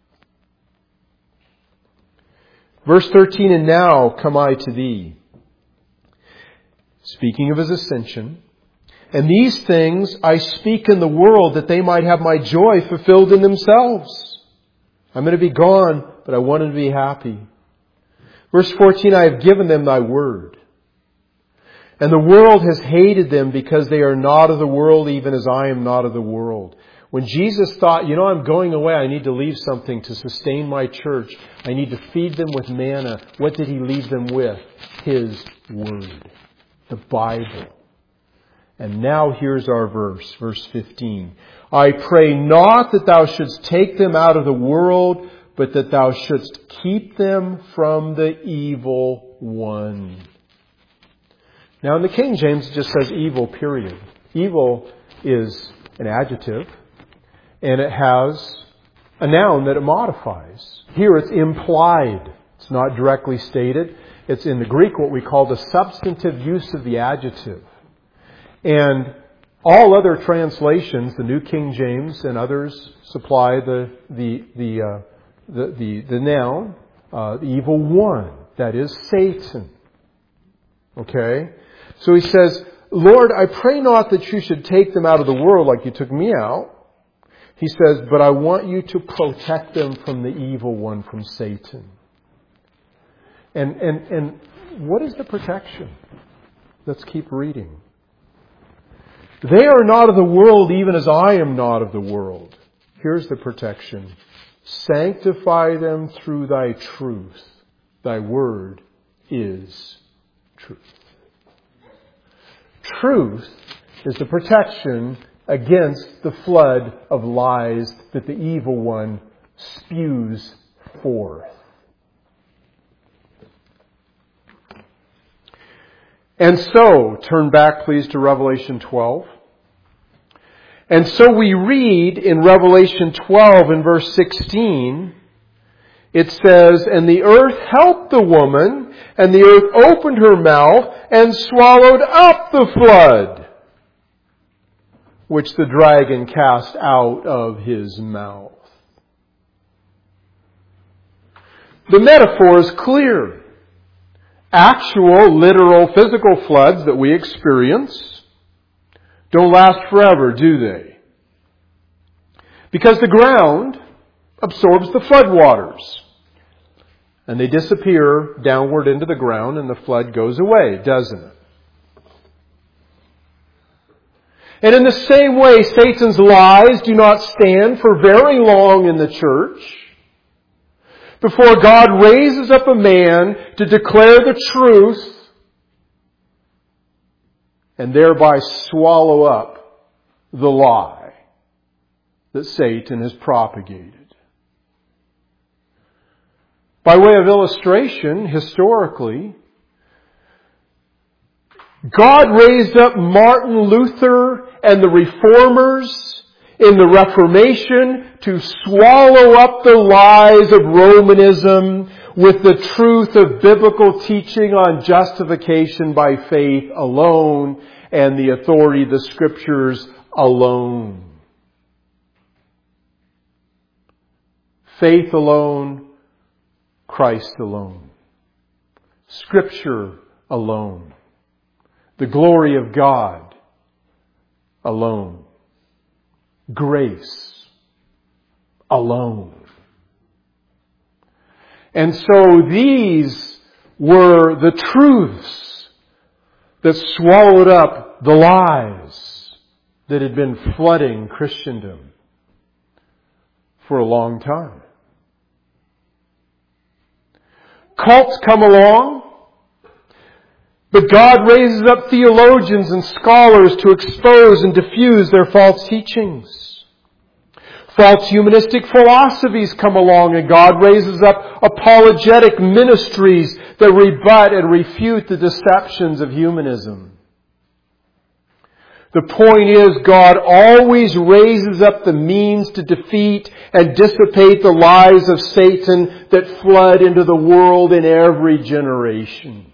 Verse thirteen, "And now come I to Thee." Speaking of His ascension. "And these things I speak in the world, that they might have My joy fulfilled in themselves." I'm going to be gone, but I want them to be happy. Verse fourteen, "I have given them Thy word. And the world has hated them because they are not of the world, even as I am not of the world." When Jesus thought, you know, I'm going away, I need to leave something to sustain my church. I need to feed them with manna. What did He leave them with? His Word. The Bible. And now here's our verse, verse fifteen. "I pray not that Thou shouldst take them out of the world, but that Thou shouldst keep them from the evil one." Now in the King James it just says evil, period. Evil is an adjective, and it has a noun that it modifies. Here it's implied. It's not directly stated. It's in the Greek what we call the substantive use of the adjective. And all other translations, the New King James and others, supply the the the uh, the, the the noun, uh, the evil one. That is Satan. Okay? So he says, "Lord, I pray not that You should take them out of the world like You took Me out." He says, "But I want You to protect them from the evil one," from Satan. And, and, and what is the protection? Let's keep reading. "They are not of the world, even as I am not of the world." Here's the protection. "Sanctify them through Thy truth. Thy word is truth." Truth is the protection against the flood of lies that the evil one spews forth. And so, turn back please to Revelation twelve. And so we read in Revelation twelve in verse sixteen, it says, "And the earth helped the woman, and the earth opened her mouth and swallowed up the flood, which the dragon cast out of his mouth." The metaphor is clear. Actual, literal, physical floods that we experience don't last forever, do they? Because the ground absorbs the floodwaters. And they disappear downward into the ground and the flood goes away, doesn't it? And in the same way, Satan's lies do not stand for very long in the church before God raises up a man to declare the truth and thereby swallow up the lie that Satan has propagated. By way of illustration, historically, God raised up Martin Luther and the Reformers in the Reformation to swallow up the lies of Romanism with the truth of biblical teaching on justification by faith alone and the authority of the Scriptures alone. Faith alone, Christ alone. Scripture alone. The glory of God alone. Grace alone. And so these were the truths that swallowed up the lies that had been flooding Christendom for a long time. Cults come along, but God raises up theologians and scholars to expose and diffuse their false teachings. False humanistic philosophies come along, and God raises up apologetic ministries that rebut and refute the deceptions of humanism. The point is, God always raises up the means to defeat and dissipate the lies of Satan that flood into the world in every generation.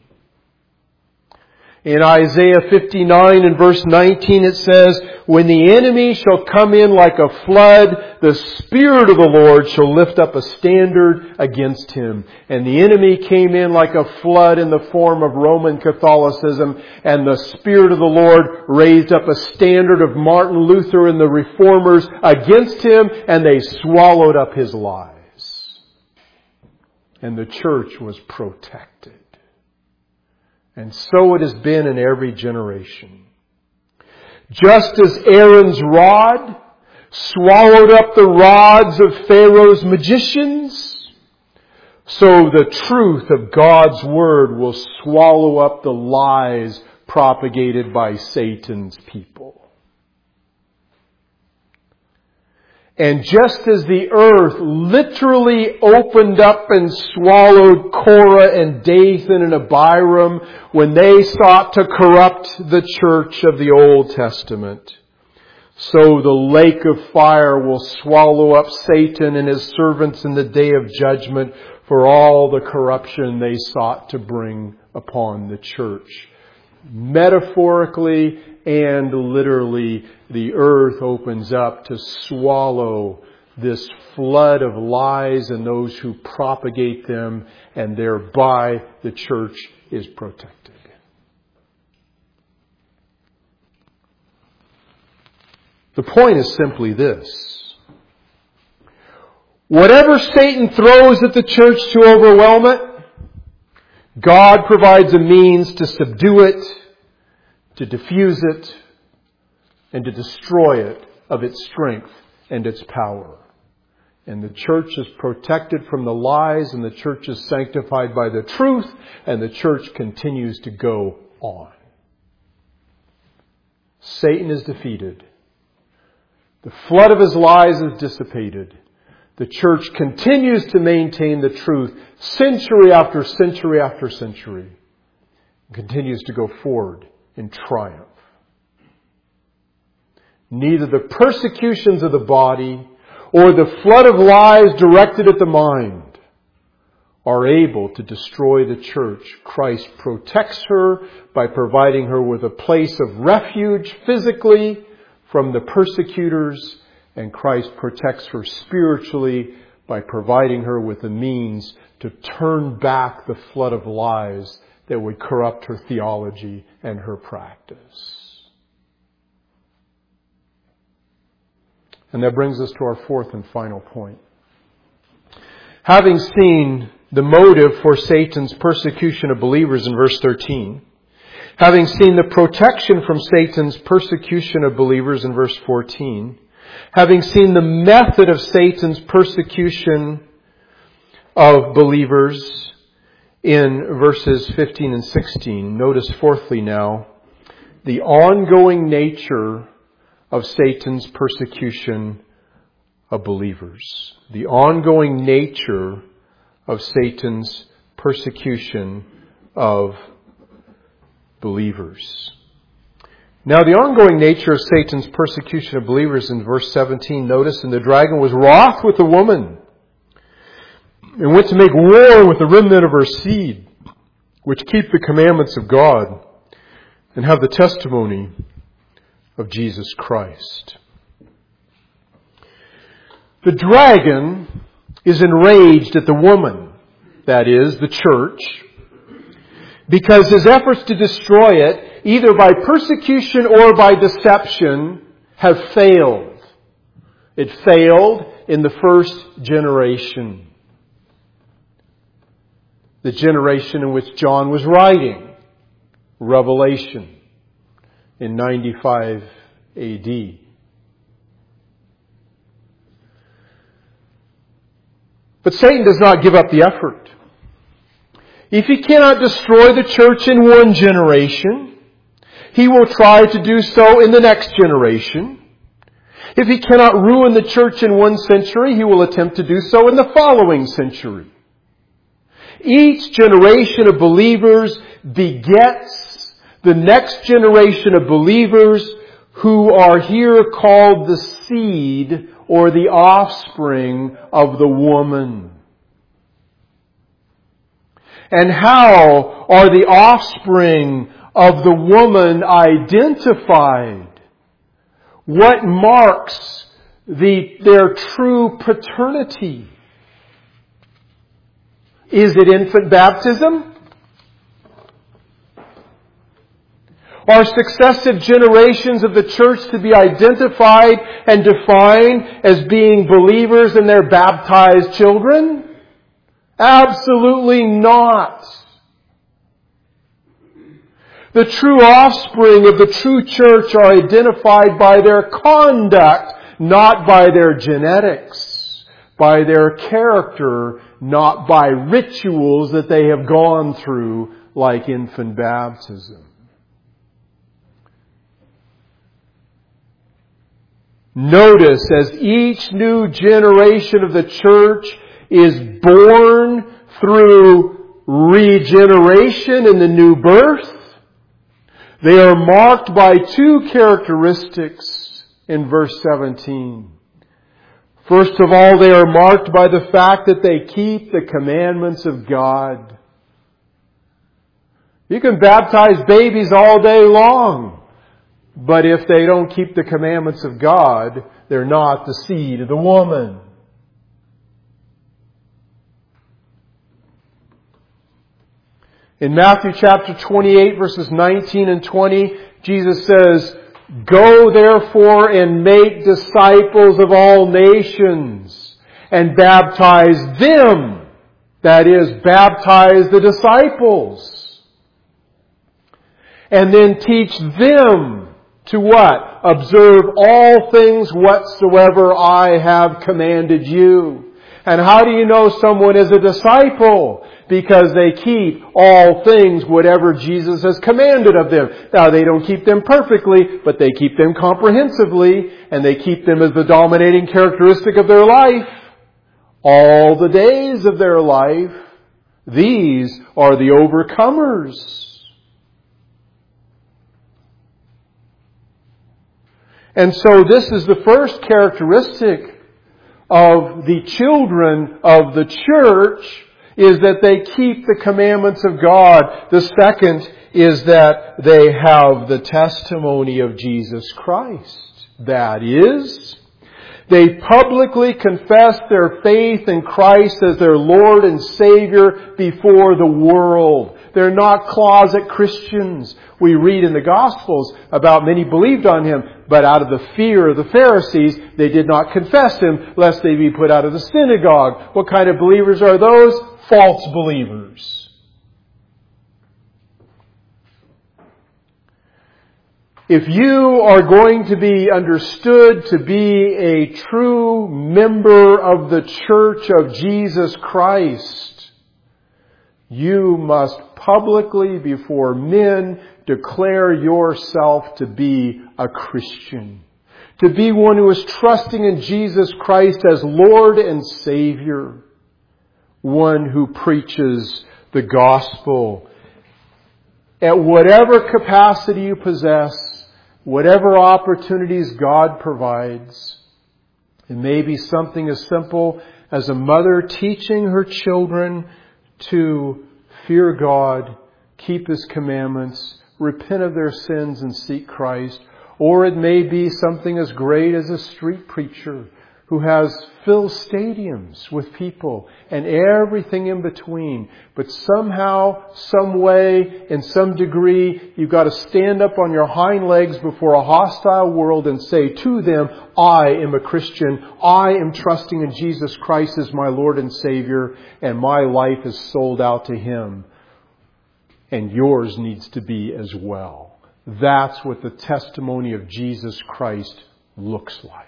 In Isaiah fifty-nine and verse nineteen it says, "When the enemy shall come in like a flood, the Spirit of the Lord shall lift up a standard against him." And the enemy came in like a flood in the form of Roman Catholicism, and the Spirit of the Lord raised up a standard of Martin Luther and the Reformers against him, and they swallowed up his lies. And the church was protected. And so it has been in every generation. Just as Aaron's rod swallowed up the rods of Pharaoh's magicians, so the truth of God's Word will swallow up the lies propagated by Satan's people. And just as the earth literally opened up and swallowed Korah and Dathan and Abiram when they sought to corrupt the church of the Old Testament, so the lake of fire will swallow up Satan and his servants in the day of judgment for all the corruption they sought to bring upon the church. Metaphorically and literally, the earth opens up to swallow this flood of lies and those who propagate them, and thereby the church is protected. The point is simply this. Whatever Satan throws at the church to overwhelm it, God provides a means to subdue it, to diffuse it, and to destroy it of its strength and its power. And the church is protected from the lies, and the church is sanctified by the truth, and the church continues to go on. Satan is defeated. The flood of his lies is dissipated. The church continues to maintain the truth century after century after century. And continues to go forward in triumph. Neither the persecutions of the body or the flood of lies directed at the mind are able to destroy the church. Christ protects her by providing her with a place of refuge physically from the persecutors, and Christ protects her spiritually by providing her with the means to turn back the flood of lies that would corrupt her theology and her practice. And that brings us to our fourth and final point. Having seen the motive for Satan's persecution of believers in verse thirteen, having seen the protection from Satan's persecution of believers in verse fourteen, having seen the method of Satan's persecution of believers in verses fifteen and sixteen, notice fourthly now, the ongoing nature of Satan's persecution of believers. The ongoing nature of Satan's persecution of believers. Now, the ongoing nature of Satan's persecution of believers in verse seventeen, notice, and the dragon was wroth with the woman and went to make war with the remnant of her seed, which keep the commandments of God and have the testimony of Jesus Christ. The dragon is enraged at the woman, that is, the church, because his efforts to destroy it, either by persecution or by deception, have failed. It failed in the first generation. The generation in which John was writing Revelation in ninety-five A D. But Satan does not give up the effort. If he cannot destroy the church in one generation, he will try to do so in the next generation. If he cannot ruin the church in one century, he will attempt to do so in the following century. Each generation of believers begets the next generation of believers who are here called the seed or the offspring of the woman. And how are the offspring of the woman identified? What marks the, their true paternity? Is it infant baptism? Are successive generations of the church to be identified and defined as being believers in their baptized children? Absolutely not. The true offspring of the true church are identified by their conduct, not by their genetics, by their character, not by rituals that they have gone through like infant baptism. Notice, as each new generation of the church is born through regeneration in the new birth, they are marked by two characteristics in verse seventeen. First of all, they are marked by the fact that they keep the commandments of God. You can baptize babies all day long, but if they don't keep the commandments of God, they're not the seed of the woman. In Matthew chapter twenty-eight, verses nineteen and twenty, Jesus says, "Go therefore and make disciples of all nations and baptize them." That is, baptize the disciples. And then teach them to what? Observe all things whatsoever I have commanded you. And how do you know someone is a disciple? because they keep all things whatever Jesus has commanded of them. Now, they don't keep them perfectly, but they keep them comprehensively, and they keep them as the dominating characteristic of their life. All the days of their life, these are the overcomers. And so this is the first characteristic of the children of the church, is that they keep the commandments of God. The second is that they have the testimony of Jesus Christ. That is, they publicly confess their faith in Christ as their Lord and Savior before the world. They're not closet Christians. We read in the Gospels about many believed on Him, but out of the fear of the Pharisees, they did not confess Him, lest they be put out of the synagogue. What kind of believers are those? False believers. If you are going to be understood to be a true member of the Church of Jesus Christ, you must publicly before men declare yourself to be a Christian. To be one who is trusting in Jesus Christ as Lord and Savior. One who preaches the gospel at whatever capacity you possess, whatever opportunities God provides. It may be something as simple as a mother teaching her children to fear God, keep His commandments, repent of their sins and seek Christ. Or it may be something as great as a street preacher who has filled stadiums with people and everything in between. But somehow, some way, in some degree, you've got to stand up on your hind legs before a hostile world and say to them, I am a Christian. I am trusting in Jesus Christ as my Lord and Savior, and my life is sold out to Him. And yours needs to be as well. That's what the testimony of Jesus Christ looks like.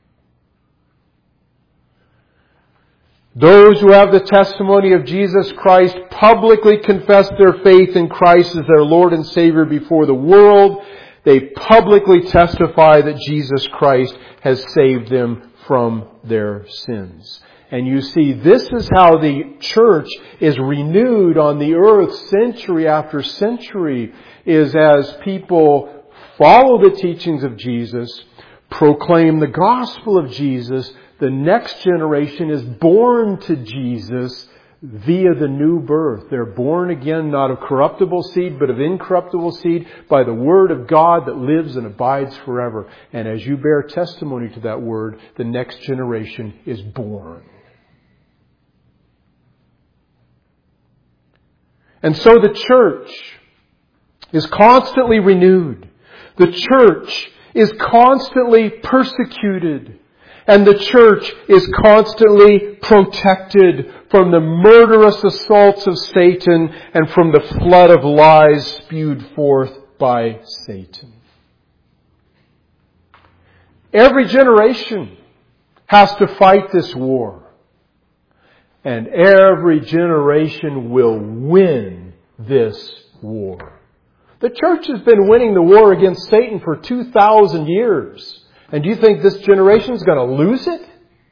Those who have the testimony of Jesus Christ publicly confess their faith in Christ as their Lord and Savior before the world. They publicly testify that Jesus Christ has saved them from their sins. And you see, this is how the church is renewed on the earth century after century, is as people follow the teachings of Jesus, proclaim the gospel of Jesus. The next generation is born to Jesus via the new birth. They're born again, not of corruptible seed, but of incorruptible seed, by the Word of God that lives and abides forever. And as you bear testimony to that Word, the next generation is born. And so the church is constantly renewed. The church is constantly persecuted. And the church is constantly protected from the murderous assaults of Satan and from the flood of lies spewed forth by Satan. Every generation has to fight this war. And every generation will win this war. The church has been winning the war against Satan for two thousand years. And do you think this generation is going to lose it?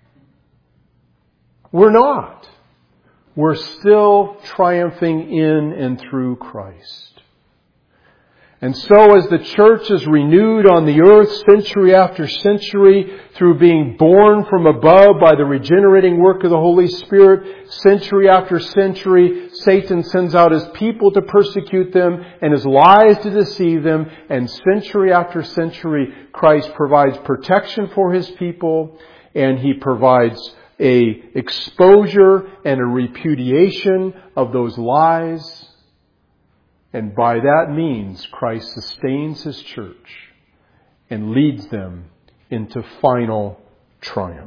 We're not. We're still triumphing in and through Christ. And so as the church is renewed on the earth century after century through being born from above by the regenerating work of the Holy Spirit, century after century, Satan sends out his people to persecute them and his lies to deceive them. And century after century, Christ provides protection for His people, and He provides a exposure and a repudiation of those lies. And by that means, Christ sustains His church and leads them into final triumph.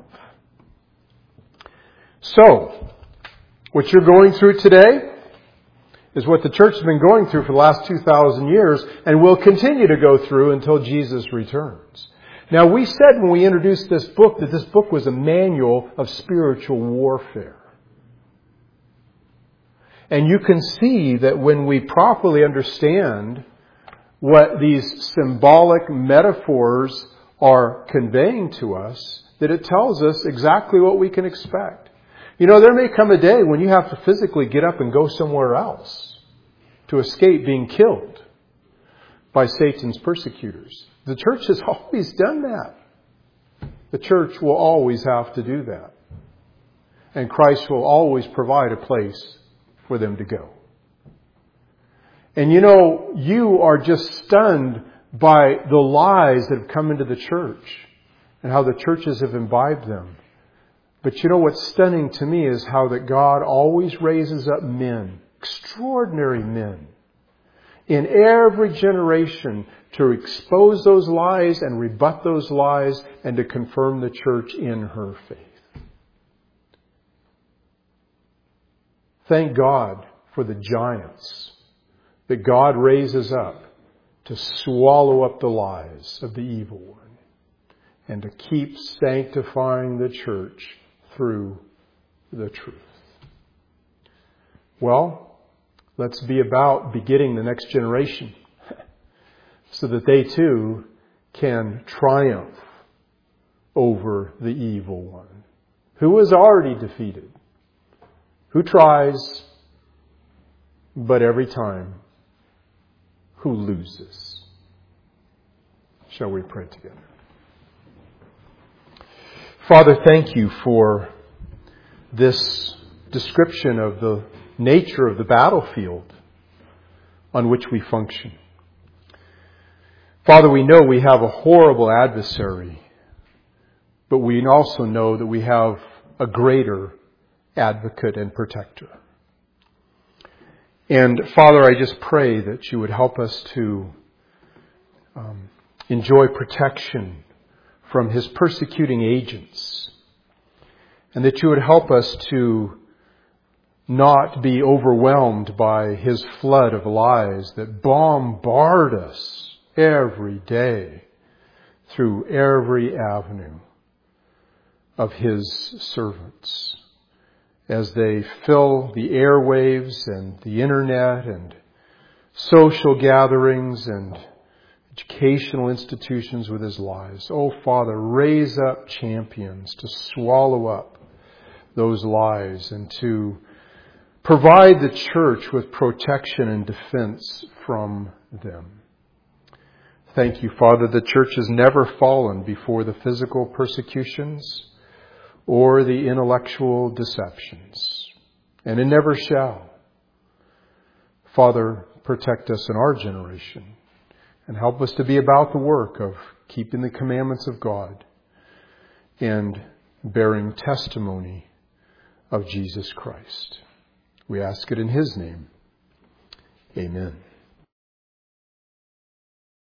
So, what you're going through today is what the church has been going through for the last two thousand years and will continue to go through until Jesus returns. Now, we said when we introduced this book that this book was a manual of spiritual warfare. And you can see that when we properly understand what these symbolic metaphors are conveying to us, that it tells us exactly what we can expect. You know, there may come a day when you have to physically get up and go somewhere else to escape being killed by Satan's persecutors. The church has always done that. The church will always have to do that. And Christ will always provide a place for them to go. And you know, you are just stunned by the lies that have come into the church and how the churches have imbibed them. But you know what's stunning to me is how that God always raises up men, extraordinary men, in every generation to expose those lies and rebut those lies and to confirm the church in her faith. Thank God for the giants that God raises up to swallow up the lies of the evil one and to keep sanctifying the church through the truth. Well, let's be about begetting the next generation so that they too can triumph over the evil one who is already defeated, who tries, but every time who loses. Shall we pray together? Father, thank you for this description of the nature of the battlefield on which we function. Father, we know we have a horrible adversary, but we also know that we have a greater advocate and protector. And Father, I just pray that you would help us to um, enjoy protection from his persecuting agents, and that you would help us to not be overwhelmed by his flood of lies that bombard us every day through every avenue of his servants as they fill the airwaves and the internet and social gatherings and educational institutions with his lies. Oh, Father, raise up champions to swallow up those lies and to provide the church with protection and defense from them. Thank you, Father, the church has never fallen before the physical persecutions or the intellectual deceptions, and it never shall. Father, protect us in our generation and help us to be about the work of keeping the commandments of God and bearing testimony of Jesus Christ. We ask it in his name. Amen.